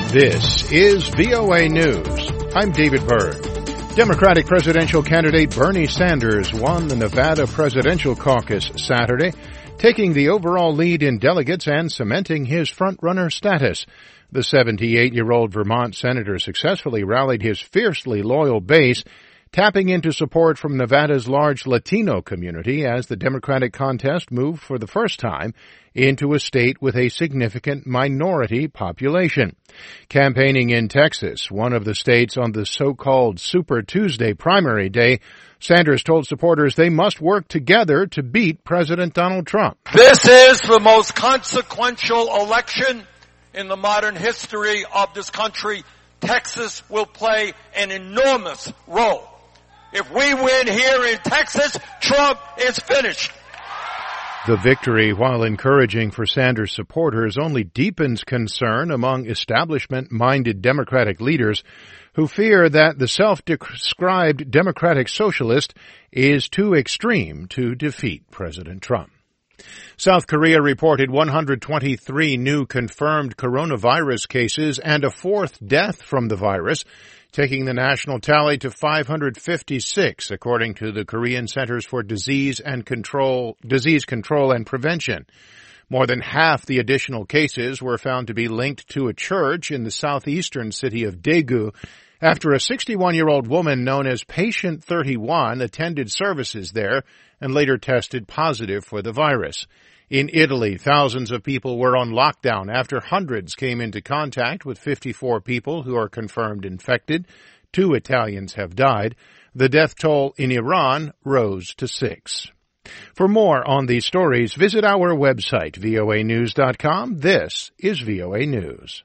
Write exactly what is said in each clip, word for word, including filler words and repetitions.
This is V O A News. I'm David Byrd. Democratic presidential candidate Bernie Sanders won the Nevada presidential caucus Saturday, taking the overall lead in delegates and cementing his front-runner status. The seventy-eight-year-old Vermont senator successfully rallied his fiercely loyal base, tapping into support from Nevada's large Latino community as the Democratic contest moved for the first time into a state with a significant minority population. Campaigning in Texas, one of the states on the so-called Super Tuesday primary day, Sanders told supporters they must work together to beat President Donald Trump. This is the most consequential election in the modern history of this country. Texas will play an enormous role. If we win here in Texas, Trump is finished. The victory, while encouraging for Sanders supporters, only deepens concern among establishment-minded Democratic leaders who fear that the self-described Democratic socialist is too extreme to defeat President Trump. South Korea reported one hundred twenty-three new confirmed coronavirus cases and a fourth death from the virus, taking the national tally to five hundred fifty-six, according to the Korean Centers for Disease and Control, Disease Control and Prevention. More than half the additional cases were found to be linked to a church in the southeastern city of Daegu, after a sixty-one-year-old woman known as Patient thirty-one attended services there and later tested positive for the virus. In Italy, thousands of people were on lockdown after hundreds came into contact with fifty-four people who are confirmed infected. Two Italians have died. The death toll in Iran rose to six. For more on these stories, visit our website, V O A news dot com. This is V O A News.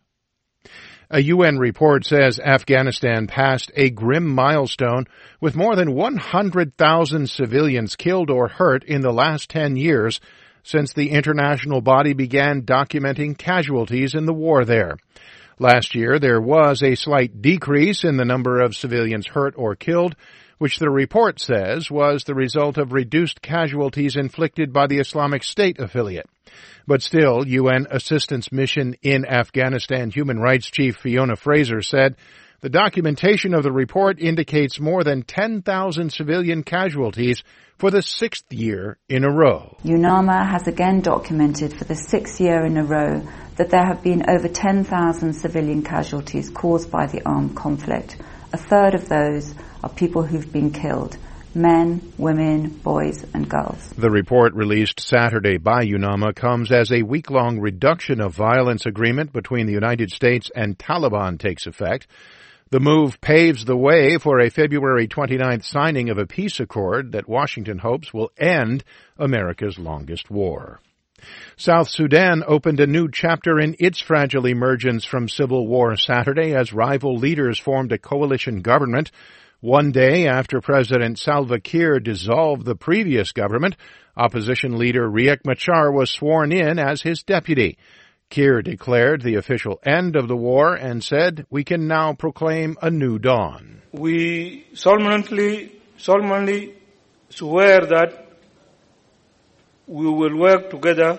A U N report says Afghanistan passed a grim milestone with more than one hundred thousand civilians killed or hurt in the last ten years since the international body began documenting casualties in the war there. Last year, there was a slight decrease in the number of civilians hurt or killed, which the report says was the result of reduced casualties inflicted by the Islamic State affiliate. But still, U N Assistance Mission in Afghanistan Human Rights Chief Fiona Fraser said the documentation of the report indicates more than ten thousand civilian casualties for the sixth year in a row. UNAMA has again documented for the sixth year in a row that there have been over ten thousand civilian casualties caused by the armed conflict. A third of those are people who've been killed. Men, women, boys, and girls. The report released Saturday by UNAMA comes as a week-long reduction of violence agreement between the United States and Taliban takes effect. The move paves the way for a February twenty-ninth signing of a peace accord that Washington hopes will end America's longest war. South Sudan opened a new chapter in its fragile emergence from civil war Saturday as rival leaders formed a coalition government. One day after President Salva Kiir dissolved the previous government, opposition leader Riek Machar was sworn in as his deputy. Kiir declared the official end of the war and said, "We can now proclaim a new dawn." We solemnly, solemnly swear that we will work together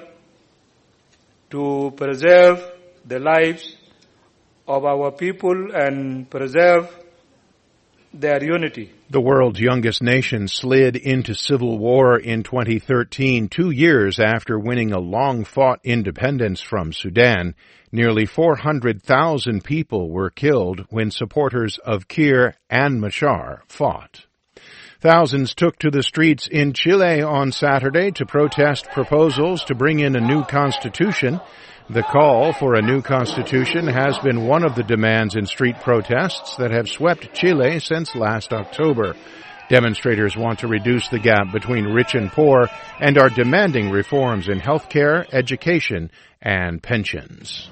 to preserve the lives of our people and preserve their unity. The world's youngest nation slid into civil war in twenty thirteen, two years after winning a long-fought independence from Sudan. Nearly four hundred thousand people were killed when supporters of Kiir and Machar fought. Thousands took to the streets in Chile on Saturday to protest proposals to bring in a new constitution. The call for a new constitution has been one of the demands in street protests that have swept Chile since last October. Demonstrators want to reduce the gap between rich and poor and are demanding reforms in healthcare, education, and pensions.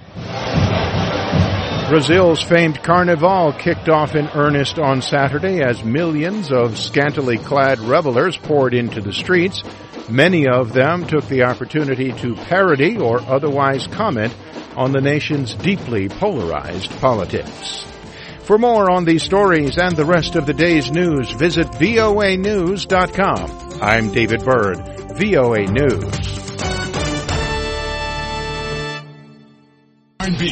Brazil's famed Carnival kicked off in earnest on Saturday as millions of scantily clad revelers poured into the streets. Many of them took the opportunity to parody or otherwise comment on the nation's deeply polarized politics. For more on these stories and the rest of the day's news, visit V O A news dot com. I'm David Byrd, V O A News.